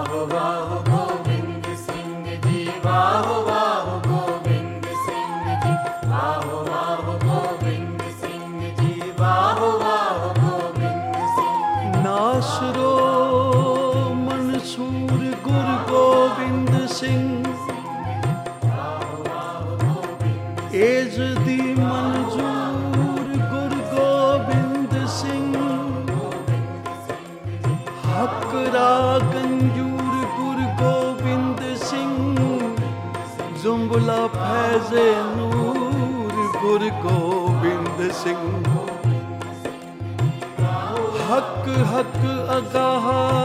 वाहो वाहो गोविंद सिंह जी, वाहो वाहो गोविंद सिंह जी, वाहो वाहो गोविंद सिंह जी, वाहो वाहो गोविंद सिंह जी। नासरो मंसूर गुरु गोबिंद सिंह, एजदी मंजूर गुरु गोबिंद सिंह, हकरा गंजूर गुरु गोबिंद सिंह, जुम्बला फैज़े नूर गुरु गोबिंद सिंह, हक हक अगाह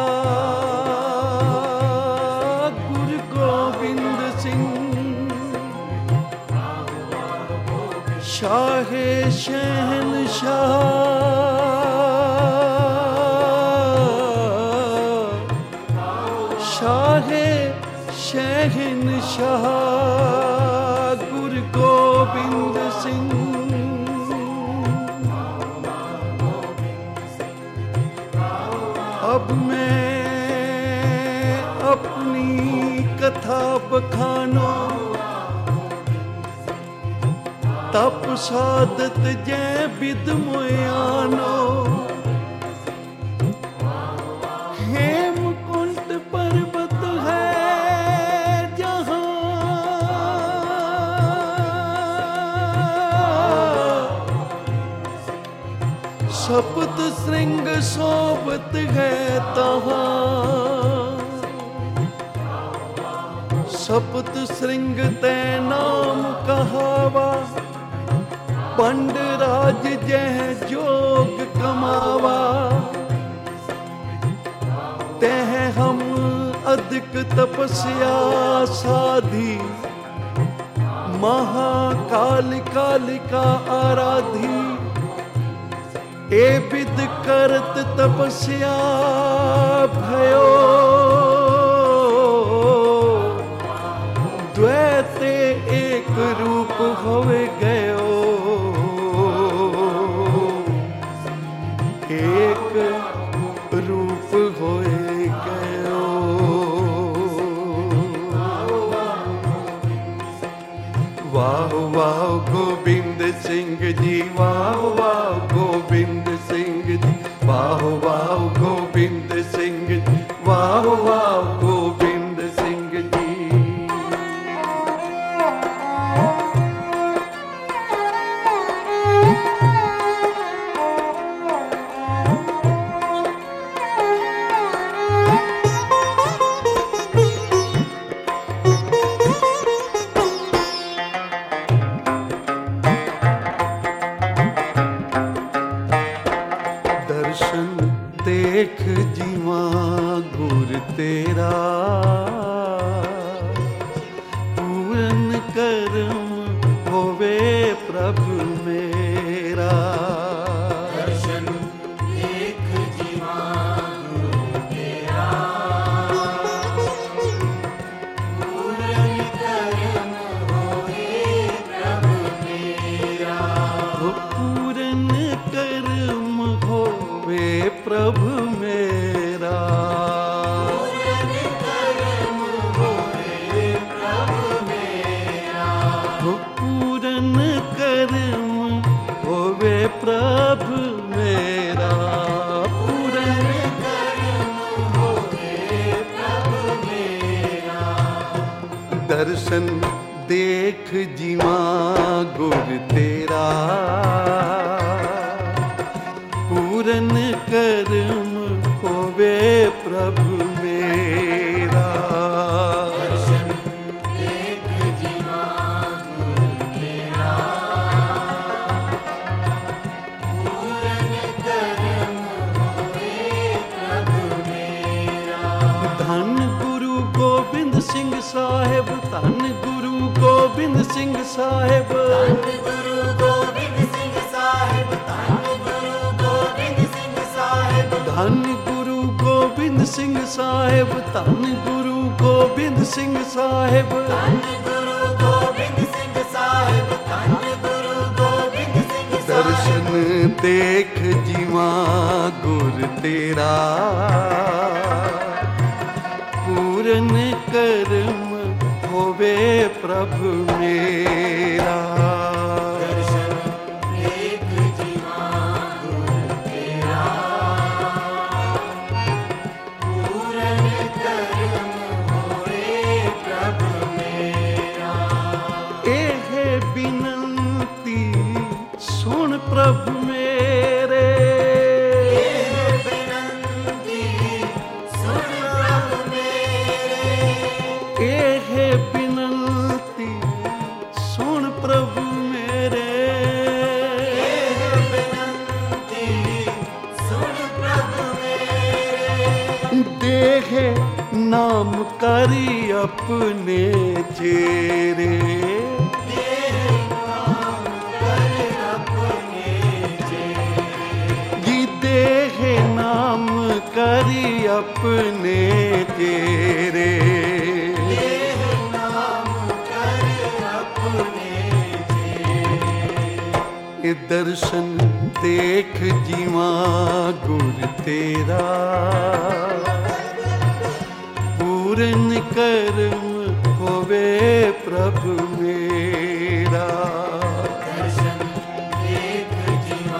गुरु गोबिंद सिंह, शाहे शहनशाह शाहे शहनशाह गुरु गोबिंद सिंह। अब मैं अपनी कथा बखानो, तप सादत जै बिद मोयानो, हेमकुंट पर्वत है जहाँ, सप्त श्रृंग सोबत है तहाँ, सप्त श्रृंग तै नाम कहावा, पंडराज जह जोग कमावा, तह हम अधिक तपस्या साधी, महाकाल कालिका आराधी, ए विद करत तपस्या भयो, द्वैते एक रूप होवे गयो, एक रूप होए गयो। वाह वाह गोबिंद सिंह जी, वाह वाह गोबिंद सिंह जी, वाह वाह गोबिंद सिंह जी, वाह वाह गोबिंद सिंह जी। दर्शन देख जीवा गुर तेरा, पूरन करम होवे प्रभु मेरा। दर्शन देख जीवा गुरु तेरा, पूरन करम होए प्रभु मेरा, पूरन करम होवे प्रभु मेरा, पूरन करम होए प्रभु मेरा, पूरन करम होवे प्रभु मेरा, पूरन करम होए प्रभु मेरा। दर्शन देख जीवा गुर तेरा, पूरन करम होवे प्रभु मेरा। दर्शन देख जीवा गुरु तेरा, पूरन करम होए प्रभु मेरा। धन गुरु गोबिंद सिंह साहिब, धन गुरु गोबिंद सिंह साहिब, धन गुरु गोबिंद सिंह साहिब, धन गुरु गोबिंद सिंह साहिब, धन गुरु गोबिंद सिंह साहिब, धन गुरु गोबिंद सिंह साहिब, धन गुरु गोबिंद सिंह साहिब, धन गुरु गोबिंद सिंह साहिब। दर्शन देख जीवा गुर तेरा, पूरन कर्म होवे प्रभु मेरा। दर्शन देख जीवा गुरु तेरा, पूरन कर्म होए प्रभु मेरा। एह बिनती सुन प्रभु मेरे, बिनती सुन प्रभु मेरे, एह बिनती सुन प्रभु मेरे। बिनती सुन प्रभु मेरे। देह नाम करी अपने चेरे, देह नाम करी अपने तेरे। ये दर्शन देख जीवा गुर तेरा, पूरन कर्म होवे प्रभु मेरा। दर्शन देख जीवा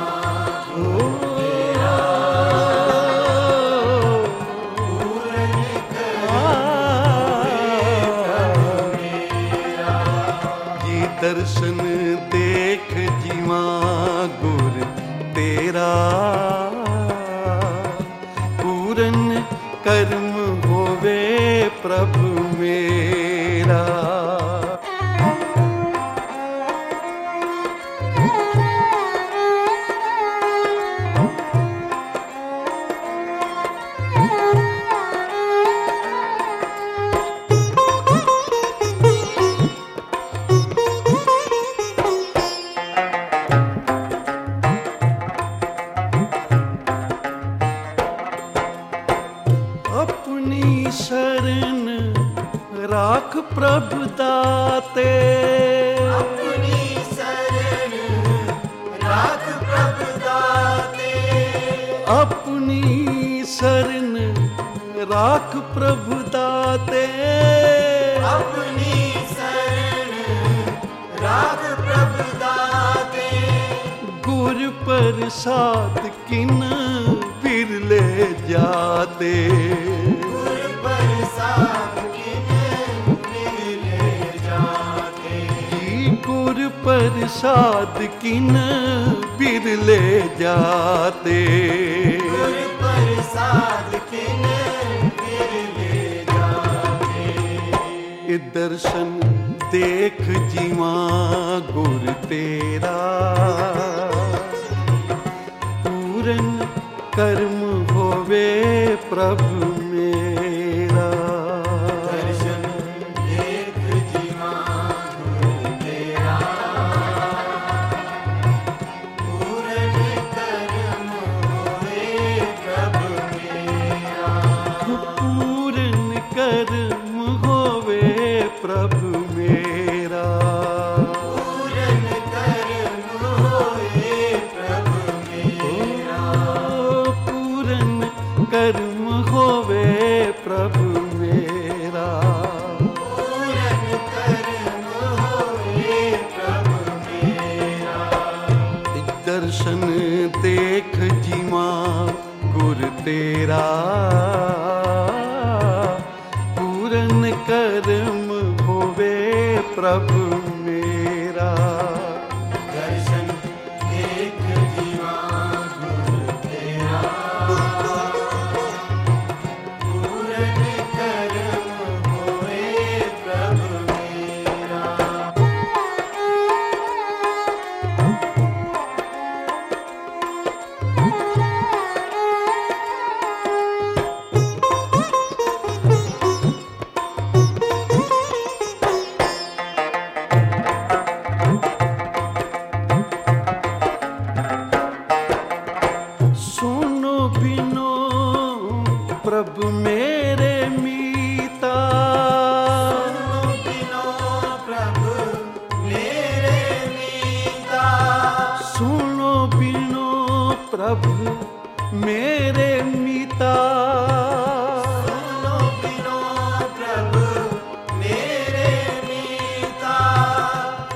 दर्शन देख जीवा गुर तेरा, पूरन कर्म होवे प्रभु मेरा। अपनी शरण राख प्रभु दाते, अपनी शरण राख प्रभु दाते, अपनी शरण राख प्रभु दाते। अपनी शरण राख प्रभु दाते। गुर प्रसाद किन बिरले जाते, गुर प्रसाद किन बिरले जाते। गुर प्रसाद किन बिरले जाते। गुर प्रसाद किन बिरले जाते। ये दर्शन देख जीवा गुर तेरा, पूरन कर्म होवे प्रभु मेरा। दर्शन देख जीवा गुरु तेरा, पूरन कर्म होए प्रभु मेरा। पूरन कर्म होवे प्रभु मेरा। पूरन कर्म होए प्रभु मेरा। पूरन कर्म होवे प्रभु मेरा। पूरन कर्म होए प्रभु मेरा। दर्शन देख जीवा गुर तेरा, पूरन कर्म होवे प्रभु मेरा। दर्शन देख जीवा गुरु तेरा, पूरन कर्म होए प्रभु मेरा।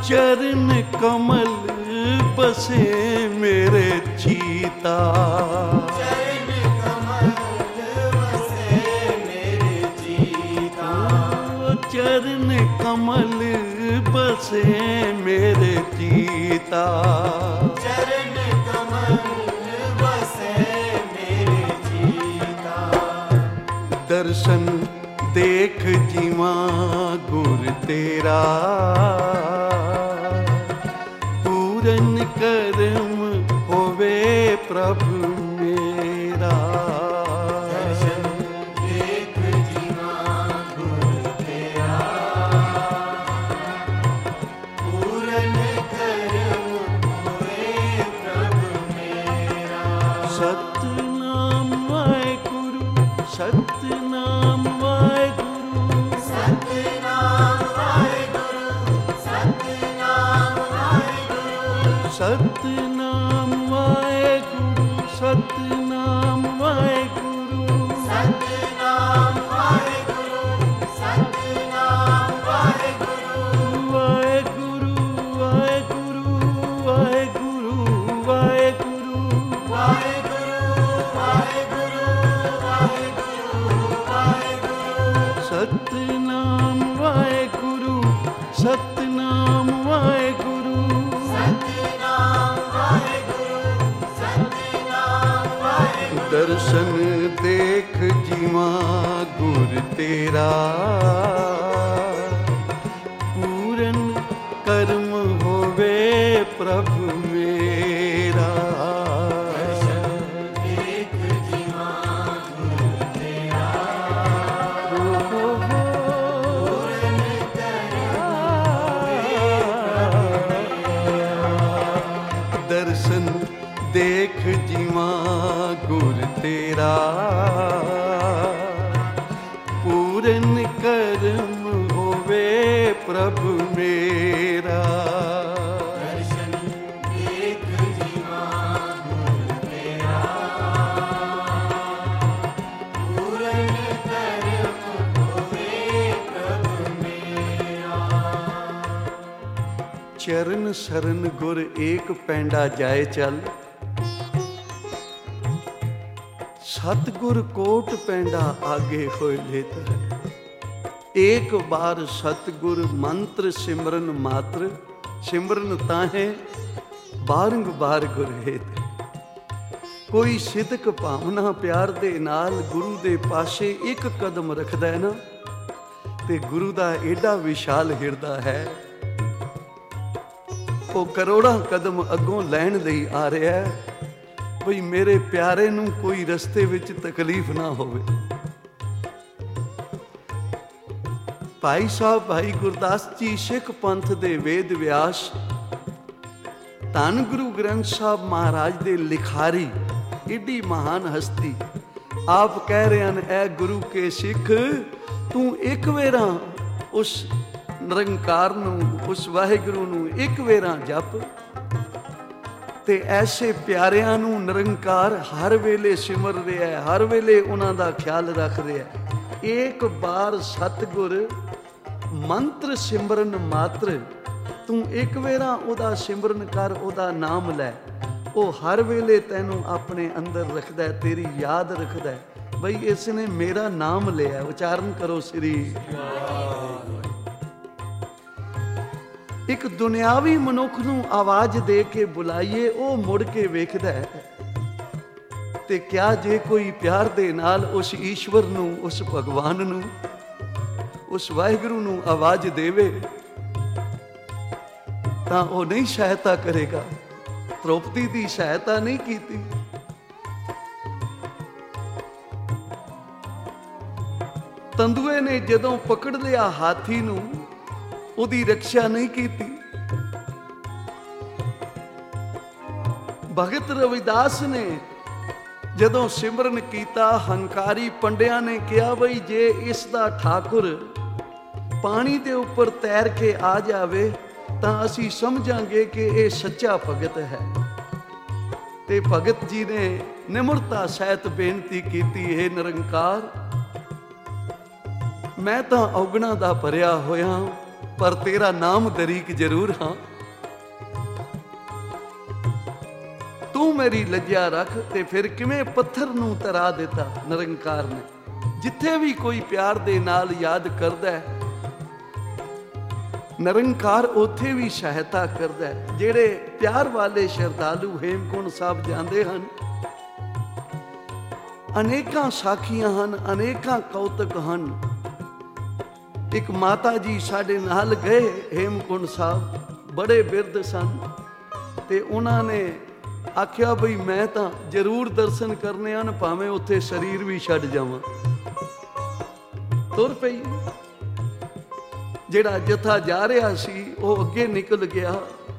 चरण कमल बसे मेरे चीता। चरण कमल बसे मेरे चीता। चरण कमल बसे मेरे चीता। चरण कमल बसे मेरे चीता। दर्शन देख जीवा गुर तेरा, पूरन करम होवे प्रभु मेरा। दर्शन देख जीवा गुर तेरा, पूरन करम होए प्रभु मेरा। सतनाम वाहेगुरु, सतनाम वाहेगुरु, सतनाम वाहेगुरु, सतनाम वाहेगुरु। सतनाम वाहेगुरु, सतनाम वाहेगुरु। सतनाम वाहेगुरु, सतनाम वाहेगुरु। वाहेगुरु वाहेगुरु वाहेगुरु वाहेगुरु। वाहेगुरु, वाहेगुरु, वाहेगुरु, वाहेगुरु। सतनाम वाहेगुरु, सतनाम वाहेगुरु। सतनाम वाहेगुरु, सतनाम वाहेगुरु। दर्शन देख जीवा गुर तेरा, पूरन कर्म होवे प्रभु मेरा। दर्शन देख जीवा गुर तेरा, पूरन दर्शन देख जीवा गुर तेरा, पूरन कर्म होवे प्रभु मेरा। दर्शन देख जीवा गुर तेरा, पूरन करम होए प्रभु मेरा। चरण शरण गुर एक पैंडा जाए चल, सतगुर कोट पैंडा आगे होए लेत है। एक बार सतगुर मंत्र सिमरन मात्र, सिमरन ताहे बारंबार गुर हेत। कोई सिदक भावना प्यार दे नाल गुरु दे पासे एक कदम रखदा है ना, ते गुरु दा एडा विशाल हिरदा है, ਉਹ ਕਰੋੜਾਂ ਕਦਮ ਅੱਗੋਂ ਲੈਣ ਲਈ ਆ ਰਿਹਾ ਹੈ ਬਈ ਮੇਰੇ ਪਿਆਰੇ ਨੂੰ ਕੋਈ ਰਸਤੇ ਵਿੱਚ ਤਕਲੀਫ ਨਾ ਹੋਵੇ। ਭਾਈ ਸਾਹਿਬ ਭਾਈ ਗੁਰਦਾਸ ਜੀ ਸਿੱਖ ਪੰਥ ਦੇ ਵੇਦ ਵਿਆਸ, ਧੰਨ ਗੁਰੂ ਗ੍ਰੰਥ ਸਾਹਿਬ ਮਹਾਰਾਜ ਦੇ ਲਿਖਾਰੀ, ਏਡੀ ਮਹਾਨ ਹਸਤੀ, ਆਪ ਕਹਿ ਰਹੇ ਹਨ, ਐ ਗੁਰੂ ਕੇ ਸਿੱਖ ਤੂੰ ਇੱਕ ਵੇਰਾ ਉਸ ਨਿਰੰਕਾਰ ਨੂੰ, ਉਸ ਵਾਹਿਗੁਰੂ ਨੂੰ ਇੱਕ ਵੇਰਾ ਜਪ, ਤੇ ਐਸੇ ਪਿਆਰਿਆਂ ਨੂੰ ਨਿਰੰਕਾਰ ਹਰ ਵੇਲੇ ਸਿਮਰ ਰਿਹਾ ਹੈ, ਹਰ ਵੇਲੇ ਉਹਨਾਂ ਦਾ ਖਿਆਲ ਰੱਖ ਰਿਹਾ ਹੈ। ਇੱਕ ਬਾਰ ਸਤਿਗੁਰ ਮੰਤਰ ਸਿਮਰਨ ਮਾਤਰ, ਤੂੰ ਇੱਕ ਵੇਰਾ ਉਹਦਾ ਸਿਮਰਨ ਕਰ, ਉਹਦਾ ਨਾਮ ਲੈ, ਉਹ ਹਰ ਵੇਲੇ ਤੈਨੂੰ ਆਪਣੇ ਅੰਦਰ ਰੱਖਦਾ ਹੈ, ਤੇਰੀ ਯਾਦ ਰੱਖਦਾ ਹੈ ਬਈ ਇਸ ਨੇ ਮੇਰਾ ਨਾਮ ਲਿਆ। ਉਚਾਰਨ ਕਰੋ ਸ੍ਰੀ। ਇੱਕ ਦੁਨਿਆਵੀ ਮਨੁੱਖ ਨੂੰ ਆਵਾਜ਼ ਦੇ ਕੇ ਬੁਲਾਈਏ, ਉਹ ਮੁੜ ਕੇ ਵੇਖਦਾ ਹੈ, ਤੇ ਕਿਆ ਜੇ ਕੋਈ ਪਿਆਰ ਦੇ ਨਾਲ ਉਸ ਈਸ਼ਵਰ ਨੂੰ, ਉਸ ਭਗਵਾਨ ਨੂੰ, ਉਸ ਵਾਹਿਗੁਰੂ ਨੂੰ ਆਵਾਜ਼ ਦੇਵੇ ਤਾਂ ਉਹ ਨਹੀਂ ਸਹਾਇਤਾ ਕਰੇਗਾ। ਦ੍ਰੋਪਦੀ ਦੀ ਸਹਾਇਤਾ ਨਹੀਂ ਕੀਤੀ, ਤੰਦੂਏ ਨੇ ਜਦੋਂ ਪਕੜ ਲਿਆ ਹਾਥੀ ਨੂੰ, ਉਹਦੀ ਰੱਖਿਆ ਨਹੀਂ ਕੀਤੀ। ਭਗਤ ਰਵਿਦਾਸ ਨੇ ਜਦੋਂ ਸਿਮਰਨ ਕੀਤਾ, ਹੰਕਾਰੀ ਪੰਡਿਆਂ ਨੇ ਕਿਹਾ ਬਈ ਜੇ ਇਸ ਦਾ ਠਾਕੁਰ ਪਾਣੀ ਦੇ ਉੱਪਰ ਤੈਰ ਕੇ ਆ ਜਾਵੇ ਤਾਂ ਅਸੀਂ ਸਮਝਾਂਗੇ ਕਿ ਇਹ ਸੱਚਾ ਭਗਤ ਹੈ। ਤੇ ਭਗਤ ਜੀ ਨੇ ਨਿਮਰਤਾ ਸਹਿਤ ਬੇਨਤੀ ਕੀਤੀ, ਹੈ ਨਿਰੰਕਾਰ, ਮੈਂ ਤਾਂ ਔਗਣਾ ਦਾ ਭਰਿਆ ਹੋਇਆ, ਪਰ ਤੇਰਾ ਨਾਮ ਦਰੀਕ ਜ਼ਰੂਰ ਹਾਂ। ਤੂੰ ਮੇਰੀ ਲੱਜਿਆ ਰੱਖ। ਤੇ ਫਿਰ ਕਿਵੇਂ ਪੱਥਰ ਨੂੰ ਤਰਾ ਦਿੱਤਾ ਨਿਰੰਕਾਰ ਨੇ। ਜਿੱਥੇ ਵੀ ਕੋਈ ਪਿਆਰ ਦੇ ਨਾਲ ਯਾਦ ਕਰਦਾ ਹੈ ਨਿਰੰਕਾਰ ਉੱਥੇ ਵੀ ਸਹਾਇਤਾ ਕਰਦਾ ਹੈ। ਜਿਹੜੇ ਪਿਆਰ ਵਾਲੇ ਸ਼ਰਧਾਲੂ ਹੇਮਕੁੰਡ ਸਾਹਿਬ ਜਾਂਦੇ ਹਨ, ਅਨੇਕਾਂ ਸਾਖੀਆਂ ਹਨ, ਅਨੇਕਾਂ ਕੌਤਕ ਹਨ। ਇੱਕ ਮਾਤਾ ਜੀ ਸਾਡੇ ਨਾਲ ਗਏ ਹੇਮਕੁੰਡ ਸਾਹਿਬ, ਬੜੇ ਬਿਰਧ ਸਨ, ਤੇ ਉਹਨਾਂ ਨੇ ਆਖਿਆ ਬਈ ਮੈਂ ਤਾਂ ਜ਼ਰੂਰ ਦਰਸ਼ਨ ਕਰਨੇ ਹਨ, ਭਾਵੇਂ ਉੱਥੇ ਸਰੀਰ ਵੀ ਛੱਡ ਜਾਵਾਂ। ਤੁਰ ਪਈ। ਜਿਹੜਾ ਜਥਾ ਜਾ ਰਿਹਾ ਸੀ ਉਹ ਅੱਗੇ ਨਿਕਲ ਗਿਆ।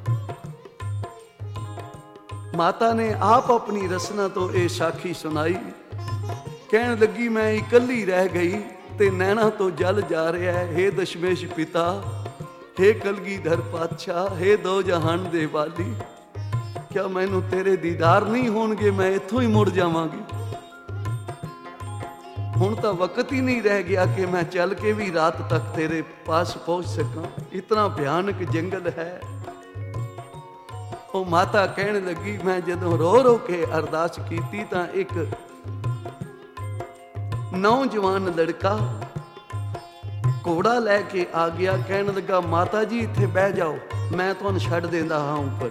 ਮਾਤਾ ਨੇ ਆਪ ਆਪਣੀ ਰਸਨਾ ਤੋਂ ਇਹ ਸਾਖੀ ਸੁਣਾਈ। ਕਹਿਣ ਲੱਗੀ ਮੈਂ ਇਕੱਲੀ ਰਹਿ ਗਈ ਤੇ ਨੈਣਾ ਤੋਂ ਜਲ ਜਾ ਰਿਹਾ ਹੈ। ਹੇ ਦਸ਼ਮੇਸ਼ ਪਿਤਾ, ਹੇ ਕਲਗੀਧਰ ਪਾਤਸ਼ਾਹ, ਹੇ ਦੋ ਜਹਾਨ ਦੇ ਵਾਲੀ, ਕਿਆ ਮੈਨੂੰ ਤੇਰੇ ਦੀਦਾਰ ਨਹੀਂ ਹੋਣਗੇ? ਮੈਂ ਇੱਥੋਂ ਹੀ ਮੁੜ ਜਾਵਾਂਗੀ। ਹੁਣ ਤਾਂ ਵਕਤ ਹੀ ਨਹੀਂ ਰਹਿ ਗਿਆ ਕਿ ਮੈਂ ਚੱਲ ਕੇ ਵੀ ਰਾਤ ਤੱਕ ਤੇਰੇ ਪਾਸ ਪਹੁੰਚ ਸਕਾਂ। ਇਤਨਾ ਭਿਆਨਕ ਜੰਗਲ ਹੈ। ਉਹ ਮਾਤਾ ਕਹਿਣ ਲੱਗੀ ਮੈਂ ਜਦੋਂ ਰੋ ਰੋ ਕੇ ਅਰਦਾਸ ਕੀਤੀ ਤਾਂ ਇੱਕ ਨੌਜਵਾਨ ਲੜਕਾ ਘੋੜਾ ਲੈ ਕੇ ਆ ਗਿਆ। ਕਹਿਣ ਲੱਗਾ ਮਾਤਾ ਜੀ ਇੱਥੇ ਬਹਿ ਜਾਓ, ਮੈਂ ਤੁਹਾਨੂੰ ਛੱਡ ਦਿੰਦਾ ਹਾਂ ਉੱਪਰ।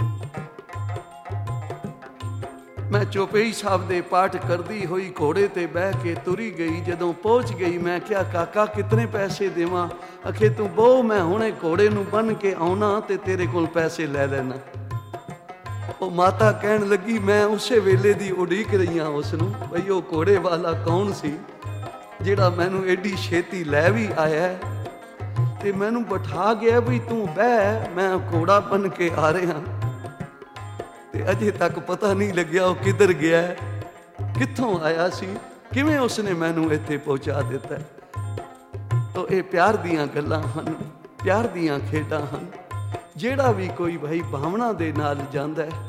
ਮੈਂ ਚੌਪਈ ਸਾਹਿਬ ਦੇ ਪਾਠ ਕਰਦੀ ਹੋਈ ਘੋੜੇ ਤੇ ਬਹਿ ਕੇ ਤੁਰੀ ਗਈ। ਜਦੋਂ ਪਹੁੰਚ ਗਈ ਮੈਂ ਕਿਹਾ ਕਾਕਾ ਕਿਤਨੇ ਪੈਸੇ ਦੇਵਾਂ? ਅਖੇ ਤੂੰ ਬਹੁ, ਮੈਂ ਹੁਣੇ ਘੋੜੇ ਨੂੰ ਬੰਨ ਕੇ ਆਉਣਾ ਤੇ ਤੇਰੇ ਕੋਲ ਪੈਸੇ ਲੈ ਲੈਣਾ। ਉਹ ਮਾਤਾ ਕਹਿਣ ਲੱਗੀ ਮੈਂ ਉਸੇ ਵੇਲੇ ਦੀ ਉਡੀਕ ਰਹੀ ਹਾਂ ਉਸ ਨੂੰ, ਬਈ ਉਹ ਘੋੜੇ ਵਾਲਾ ਕੌਣ ਸੀ ਜਿਹੜਾ ਮੈਨੂੰ ਐਡੀ ਛੇਤੀ ਲੈ ਵੀ ਆਇਆ ਤੇ ਮੈਨੂੰ ਬਿਠਾ ਗਿਆ ਵੀ ਤੂੰ ਬਹਿ, ਮੈਂ ਘੋੜਾ ਬੰਨ ਕੇ ਆ ਰਿਹਾ। ਤੇ ਅਜੇ ਤੱਕ ਪਤਾ ਨਹੀਂ ਲੱਗਿਆ ਉਹ ਕਿੱਧਰ ਗਿਆ, ਕਿੱਥੋਂ ਆਇਆ ਸੀ, ਕਿਵੇਂ ਉਸਨੇ ਮੈਨੂੰ ਇੱਥੇ ਪਹੁੰਚਾ ਦਿੱਤਾ। ਤਾਂ ਇਹ ਪਿਆਰ ਦੀਆਂ ਗੱਲਾਂ ਹਨ, ਪਿਆਰ ਦੀਆਂ ਖੇਡਾਂ ਹਨ। ਜਿਹੜਾ ਵੀ ਕੋਈ ਭਾਈ ਭਾਵਨਾ ਦੇ ਨਾਲ ਜਾਂਦਾ ਹੈ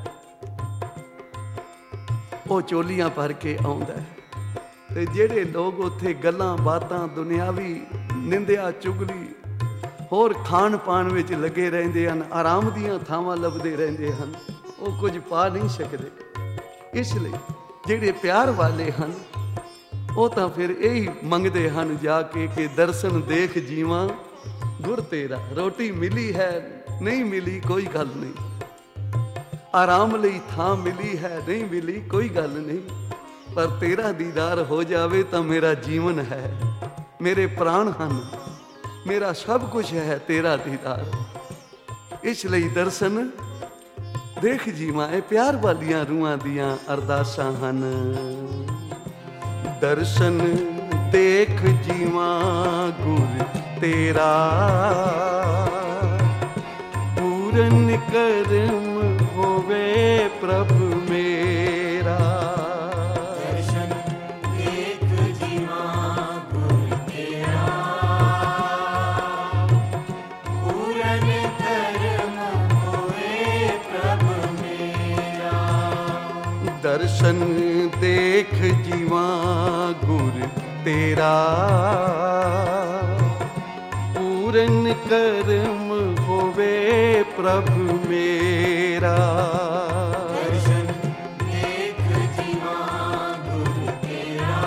ਉਹ ਚੋਲੀਆਂ ਭਰ ਕੇ ਆਉਂਦਾ ਹੈ। ਤੇ ਜਿਹੜੇ ਲੋਕ ਉੱਥੇ ਗੱਲਾਂ ਬਾਤਾਂ, ਦੁਨਿਆਵੀ ਨਿੰਦਿਆ ਚੁਗਲੀ, ਹੋਰ ਖਾਣ ਪਾਣ ਵਿੱਚ ਲੱਗੇ ਰਹਿੰਦੇ ਹਨ, ਆਰਾਮ ਦੀਆਂ ਥਾਵਾਂ ਲੱਭਦੇ ਰਹਿੰਦੇ ਹਨ, ਉਹ ਕੁਝ ਪਾ ਨਹੀਂ ਸਕਦੇ। ਇਸ ਲਈ ਜਿਹੜੇ ਪਿਆਰ ਵਾਲੇ ਹਨ ਉਹ ਤਾਂ ਫਿਰ ਇਹੀ ਮੰਗਦੇ ਹਨ ਜਾ ਕੇ ਕਿ ਦਰਸ਼ਨ ਦੇਖ ਜੀਵਾਂ ਗੁਰ ਤੇਰਾ। ਰੋਟੀ ਮਿਲੀ ਹੈ ਨਹੀਂ ਮਿਲੀ ਕੋਈ ਗੱਲ ਨਹੀਂ, ਆਰਾਮ ਲਈ ਥਾਂ ਮਿਲੀ ਹੈ ਨਹੀਂ ਮਿਲੀ ਕੋਈ ਗੱਲ ਨਹੀਂ, ਪਰ ਤੇਰਾ ਦੀਦਾਰ ਹੋ ਜਾਵੇ ਤਾਂ ਮੇਰਾ ਜੀਵਨ ਹੈ, ਮੇਰੇ ਪ੍ਰਾਣ ਹਨ, ਮੇਰਾ ਸਭ ਕੁਝ ਹੈ ਤੇਰਾ ਦੀਦਾਰ। ਇਸ ਲਈ ਦਰਸ਼ਨ ਦੇਖ ਜੀਵਾਂ, ਇਹ ਪਿਆਰ ਵਾਲੀਆਂ ਰੂਹਾਂ ਦੀਆਂ ਅਰਦਾਸਾਂ ਹਨ। ਦਰਸ਼ਨ ਦੇਖ ਜੀਵਾਂ ਗੁਰ ਤੇਰਾ, ਪੂਰਨ ਕਰਮ ਹੋਵੇ ਪ੍ਰਭ ਮੇਰਾ। ਦਰਸ਼ਨ ਦੇਖ ਜੀਵਾਂ ਗੁਰ ਤੇਰਾ, ਪੂਰਨ ਕਰਮ ਹੋਵੇ ਪ੍ਰਭ ਮੇਰਾ। ਦਰਸ਼ਨ ਦੇਖ ਜੀਵਾਂ ਗੁਰ ਤੇਰਾ, ਪੂਰਨ ਕਰਮ ਹੋਵੇ ਪ੍ਰਭ ਮੇਰਾ। ਦਰਸ਼ਨ ਦੇਖ ਜੀਵਾਂ ਗੁਰ ਤੇਰਾ,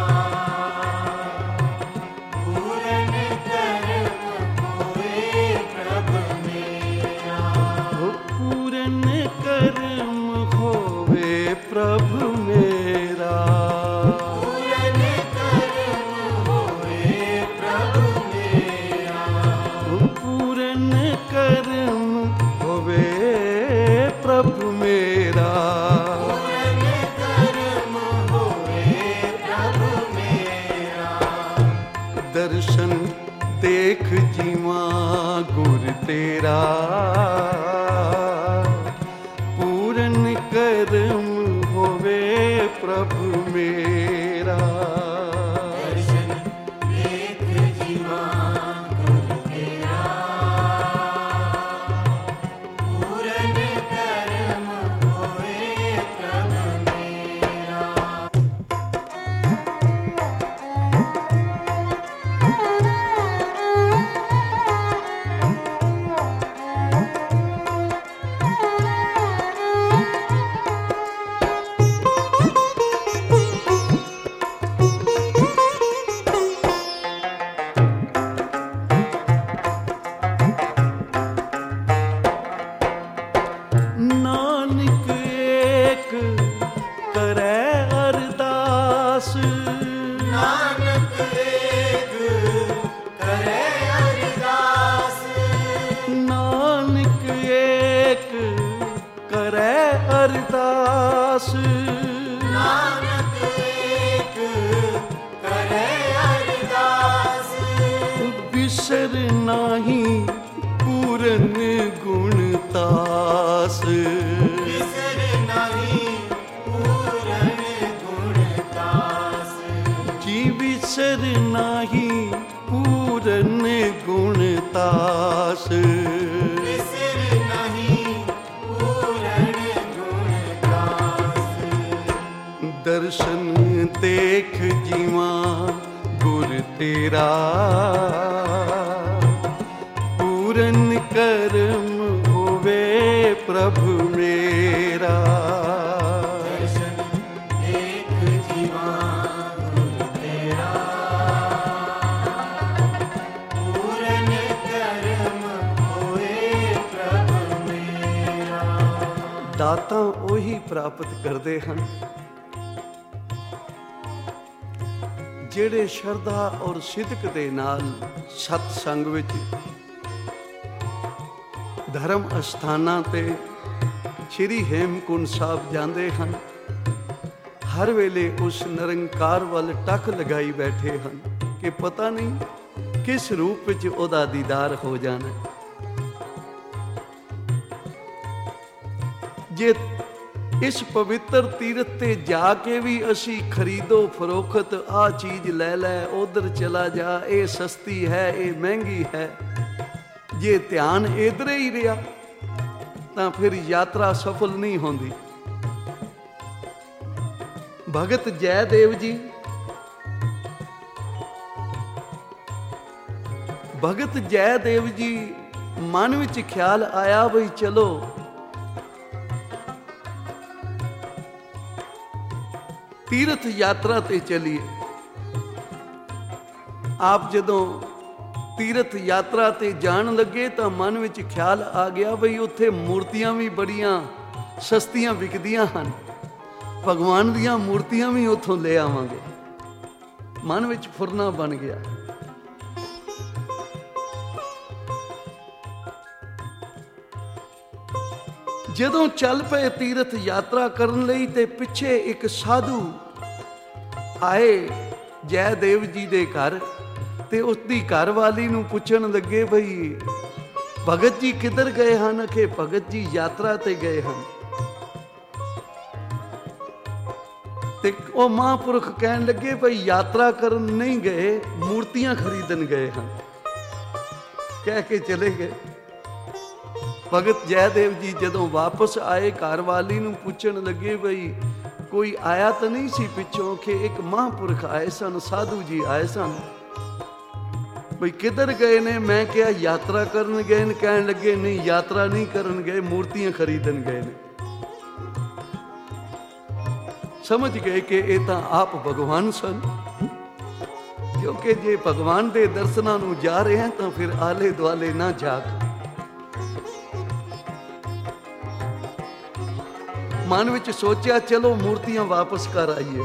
ਪੂਰਨ ਕਰਮ ਹੋਵੇ ਪ੍ਰਭ ਮੇਰਾ। ਪੂਰਨ ਕਰਮ ਹੋਵੇ ਪ੍ਰਭ ਮੇਰਾ। ਪੂਰਨ ਕਰਮ ਹੋਵੇ ਪ੍ਰਭ ਮੇਰਾ। ਪੂਰਨ ਕਰਮ ਹੋਵੇ ਪ੍ਰਭ ਮੇਰਾ। ਪੂਰਨ ਕਰਮ ਹੋਵੇ ਪ੍ਰਭ ਮੇਰਾ। ਦਰਸ਼ਨ ਦੇਖ ਜੀਵਾਂ ਗੁਰ ਤੇਰਾ, ਪੂਰਨ ਕਰਮ ਹੋਵੇ ਪ੍ਰਭ ਮੇਰਾ। ਦਰਸ਼ਨ ਦੇਖ ਜੀਵਾਂ ਗੁਰ ਤੇਰਾ, ਪੂਰਨ ਕਰਮ ਹੋਵੇ ਪ੍ਰਭ ਮੇਰਾ। विसर नाही पूरन गुण तास। बिसर नहीं पूरन गुण तास। जी विसर नाही पूरन गुण तास। बिसर नहीं पूरन गुण तास। दर्शन देख जीवा गुर तेरा, पूरन करम होवे प्रभु मेरा। दर्शन देख जीवा गुर तेरा, पूरन करम होए प्रभु मेरा। ਦਾਤਾਂ ਉਹੀ ਪ੍ਰਾਪਤ ਕਰਦੇ ਹਨ ਜਿਹੜੇ ਸ਼ਰਧਾ ਔਰ ਸਿਦਕ ਦੇ ਨਾਲ ਸਤ ਸੰਗ ਵਿੱਚ ਧਰਮ ਅਸਥਾਨਾਂ ਤੇ ਸ਼੍ਰੀ ਹੇਮਕੁੰਟ ਸਾਹਿਬ ਜਾਂਦੇ ਹਨ। ਹਰ ਵੇਲੇ ਉਸ ਨਿਰੰਕਾਰ ਵੱਲ ਟੱਕ ਲਗਾਈ ਬੈਠੇ ਹਨ ਕਿ ਪਤਾ ਨਹੀਂ ਕਿਸ ਰੂਪ ਵਿੱਚ ਉਹਦਾ ਦੀਦਾਰ ਹੋ ਜਾਣਾ। ਜੇ ਇਸ ਪਵਿੱਤਰ ਤੀਰਥ ਤੇ ਜਾ ਕੇ ਵੀ ਅਸੀਂ ਖਰੀਦੋ ਫਰੋਖਤ, ਆਹ ਚੀਜ਼ ਲੈ ਲੈ, ਉਧਰ ਚਲਾ ਜਾ, ਇਹ ਸਸਤੀ ਹੈ, ਇਹ ਮਹਿੰਗੀ ਹੈ, ਜੇ ਧਿਆਨ ਇਧਰੇ ਹੀ ਰਿਹਾ ਤਾਂ ਫਿਰ ਯਾਤਰਾ ਸਫਲ ਨਹੀਂ ਹੁੰਦੀ। ਭਗਤ ਜੈਦੇਵ ਜੀ, ਭਗਤ ਜੈਦੇਵ ਜੀ ਮਨ ਵਿੱਚ ਖਿਆਲ ਆਇਆ ਬਈ ਚਲੋ ਤੀਰਥ ਯਾਤਰਾ ਤੇ ਚਲੀਏ। ਆਪ ਜਦੋਂ ਤੀਰਥ ਯਾਤਰਾ ਤੇ ਜਾਣ ਲੱਗੇ ਤਾਂ ਮਨ ਵਿੱਚ ਖਿਆਲ ਆ ਗਿਆ ਬਈ ਉੱਥੇ ਮੂਰਤੀਆਂ ਵੀ ਬੜੀਆਂ ਸਸਤੀਆਂ ਵਿਕਦੀਆਂ ਹਨ, ਭਗਵਾਨ ਦੀਆਂ ਮੂਰਤੀਆਂ ਵੀ ਉੱਥੋਂ ਲੈ ਆਵਾਂਗੇ। ਮਨ ਵਿੱਚ ਫੁਰਨਾ ਬਣ ਗਿਆ। ਜਦੋਂ ਚੱਲ ਪਏ ਤੀਰਥ ਯਾਤਰਾ ਕਰਨ ਲਈ ਤੇ ਪਿੱਛੇ ਇੱਕ ਸਾਧੂ ਆਏ ਜੈਦੇਵ ਜੀ ਦੇ ਘਰ ਤੇ ਉਸ ਦੀ ਘਰ ਵਾਲੀ ਨੂੰ ਪੁੱਛਣ ਲੱਗੇ ਬਈ ਭਗਤ ਜੀ ਕਿੱਧਰ ਗਏ ਹਨ? ਕਿ ਭਗਤ ਜੀ ਯਾਤਰਾ ਤੇ ਗਏ ਹਨ। ਤੇ ਉਹ ਮਹਾਂਪੁਰਖ ਕਹਿਣ ਲੱਗੇ ਬਈ ਯਾਤਰਾ ਕਰਨ ਨਹੀਂ ਗਏ, ਮੂਰਤੀਆਂ ਖਰੀਦਣ ਗਏ ਹਨ। ਕਹਿ ਕੇ ਚਲੇ ਗਏ। ਭਗਤ ਜੈਦੇਵ ਜੀ ਜਦੋਂ ਵਾਪਸ ਆਏ ਘਰ ਵਾਲੀ ਨੂੰ ਪੁੱਛਣ ਲੱਗੇ ਬਈ ਕੋਈ ਆਇਆ ਤਾਂ ਨਹੀਂ ਸੀ ਪਿੱਛੋਂ? ਕਿ ਇੱਕ ਮਹਾਂਪੁਰਖ ਆਏ ਸਨ, ਸਾਧੂ ਜੀ ਆਏ ਸਨ। ਬਈ ਕਿੱਧਰ ਗਏ ਨੇ? ਮੈਂ ਕਿਹਾ ਯਾਤਰਾ ਕਰਨ ਗਏ ਨੇ। ਕਹਿਣ ਲੱਗੇ ਨਹੀਂ, ਯਾਤਰਾ ਨਹੀਂ ਕਰਨ ਗਏ, ਮੂਰਤੀਆਂ ਖਰੀਦਣ ਗਏ ਨੇ। ਸਮਝ ਗਏ ਕਿ ਇਹ ਤਾਂ ਆਪ ਭਗਵਾਨ ਸਨ, ਕਿਉਂਕਿ ਜੇ ਭਗਵਾਨ ਦੇ ਦਰਸ਼ਨਾਂ ਨੂੰ ਜਾ ਰਹੇ ਹਾਂ ਤਾਂ ਫਿਰ ਆਲੇ ਦੁਆਲੇ ਨਾ ਝਾਕ। ਮਨ ਵਿੱਚ ਸੋਚਿਆ ਚਲੋ ਮੂਰਤੀਆਂ ਵਾਪਸ ਕਰ ਆਈਏ।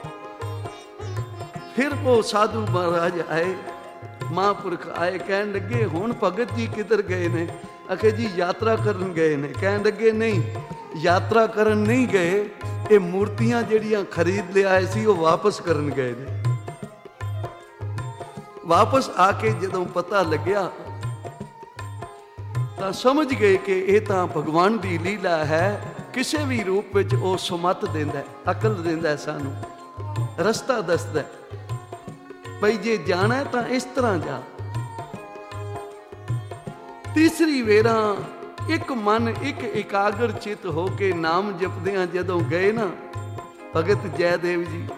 ਫਿਰ ਉਹ ਸਾਧੂ ਮਹਾਰਾਜ ਆਏ, ਮਹਾਂਪੁਰਖ ਆਏ, ਕਹਿਣ ਲੱਗੇ ਹੁਣ ਭਗਤ ਜੀ ਕਿੱਧਰ ਗਏ ਨੇ? ਆਖੇ ਜੀ ਯਾਤਰਾ ਕਰਨ ਗਏ ਨੇ। ਕਹਿਣ ਲੱਗੇ ਨਹੀਂ, ਯਾਤਰਾ ਕਰਨ ਨਹੀਂ ਗਏ, ਇਹ ਮੂਰਤੀਆਂ ਜਿਹੜੀਆਂ ਖਰੀਦ ਲਿਆਏ ਸੀ ਉਹ ਵਾਪਸ ਕਰਨ ਗਏ ਨੇ। ਵਾਪਸ ਆ ਕੇ ਜਦੋਂ ਪਤਾ ਲੱਗਿਆ ਤਾਂ ਸਮਝ ਗਏ ਕਿ ਇਹ ਤਾਂ ਭਗਵਾਨ ਦੀ ਲੀਲਾ ਹੈ। ਕਿਸੇ ਵੀ ਰੂਪ ਵਿੱਚ ਉਹ ਸੁਮਤ ਦਿੰਦਾ, ਅਕਲ ਦਿੰਦਾ, ਸਾਨੂੰ ਰਸਤਾ ਦੱਸਦਾ ਬਈ ਜੇ ਜਾਣਾ ਤਾਂ ਇਸ ਤਰ੍ਹਾਂ ਜਾ। ਤੀਸਰੀ ਵੇਰਾ ਇੱਕ ਮਨ, ਇੱਕ ਇਕਾਗਰ ਚਿੱਤ ਹੋ ਕੇ ਨਾਮ ਜਪਦਿਆਂ ਜਦੋਂ ਗਏ ਨਾ ਭਗਤ ਜੈਦੇਵ ਜੀ,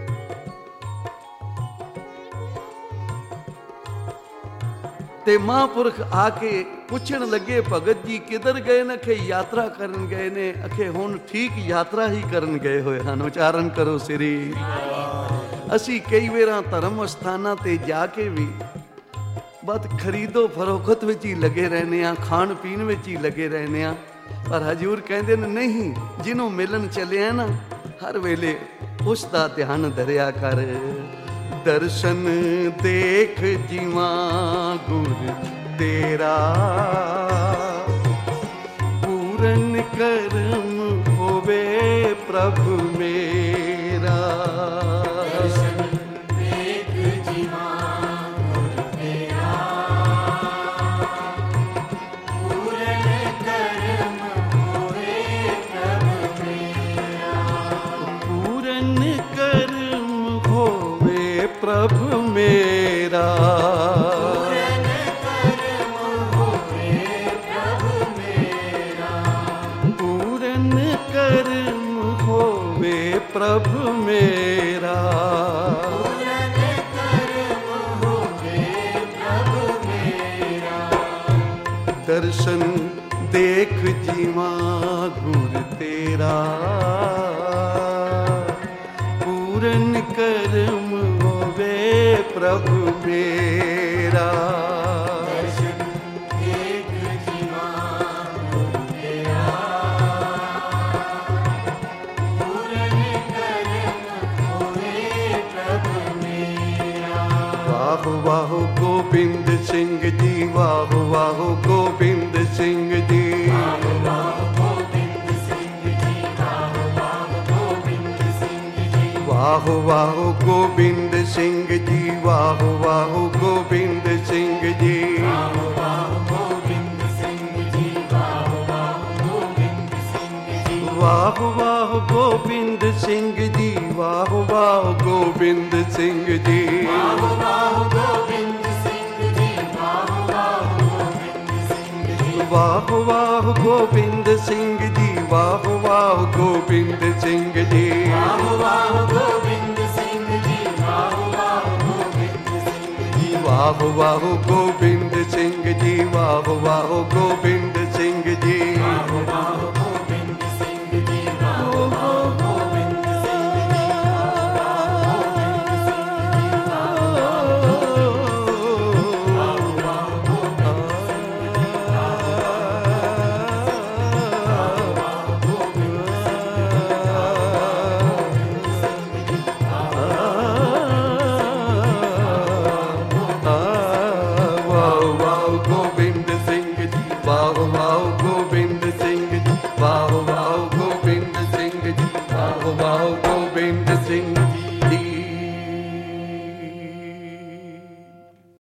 ਤੇ ਮਹਾਂਪੁਰਖ ਆ ਕੇ ਪੁੱਛਣ ਲੱਗੇ ਭਗਤ ਜੀ ਕਿੱਧਰ ਗਏ ਨੇ? ਕਿ ਯਾਤਰਾ ਕਰਨ ਗਏ ਨੇ। ਅਖੇ ਹੁਣ ਠੀਕ ਯਾਤਰਾ ਹੀ ਕਰਨ ਗਏ ਹੋਏ ਹਨ। ਉਚਾਰਨ ਕਰੋ ਸ੍ਰੀ। ਅਸੀਂ ਕਈ ਵਾਰਾਂ ਧਰਮ ਅਸਥਾਨਾਂ ਤੇ ਜਾ ਕੇ ਵੀ ਬਸ ਖਰੀਦੋ ਫਰੋਖਤ ਵਿੱਚ ਹੀ ਲੱਗੇ ਰਹਿੰਦੇ ਹਾਂ, ਖਾਣ ਪੀਣ ਵਿੱਚ ਹੀ ਲੱਗੇ ਰਹਿੰਦੇ ਹਾਂ। ਪਰ ਹਜ਼ੂਰ ਕਹਿੰਦੇ ਨੇ ਨਹੀਂ, ਜਿਹਨੂੰ ਮਿਲਣ ਚੱਲਿਆ ਨਾ ਹਰ ਵੇਲੇ ਉਸ ਦਾ ਧਿਆਨ ਧਰਿਆ ਕਰ। ਦਰਸ਼ਨ ਦੇਖ ਜੀਵਾ ਗੁਰ ਤੇਰਾ, ਪੂਰਨ ਕਰਮ ਹੋਵੇ ਪ੍ਰਭੂ ਮੇਰਾ। ਦਰਸ਼ਨ ਦੇਖ ਜੀਵਾ ਗੁਰ ਤੇਰਾ, प्रभु मेरा। पूरन कर्म होवे प्रभु मेरा। दर्शन देख जीवा गुर तेरा, पूरन कर्म होवे प्रभु मेरा। दर्शन देख जीवा गुर तेरा, पूरन कर्म होवे प्रभु मेरा। वाह वाह गोबिंद सिंह जी, वाह वाह गोबिंद सिंह जी। वाह वाह गोबिंद सिंह जी, वाह वाह गोबिंद सिंह जी। वाह वाह गोबिंद सिंह जी, वाह वाह गोबिंद सिंह जी। वाह वाह गोबिंद सिंह जी, वाह वाह गोबिंद सिंह जी। वाह वाह गोबिंद सिंह जी, वाह वाह गोबिंद सिंह जी। वाह वाह गोबिंद सिंह जी, वाह वाह गोबिंद सिंह जी। वाह वाह गोबिंद सिंह जी, वाह वाह गोबिंद सिंह जी। वाह वाह गोबिंद सिंह जी, वाह वाह गोबिंद सिंह जी। वाह वाह गोबिंद सिंह जी, वाह वाह गोबिंद सिंह जी। वाह वाह गोबिंद सिंह जी, वाह वाह गोबिंद सिंह जी। वाह वाह गोबिंद सिंह जी, वाह वाह गोबिंद सिंह जी। वाह वाह गोबिंद सिंह जी, वाह वाह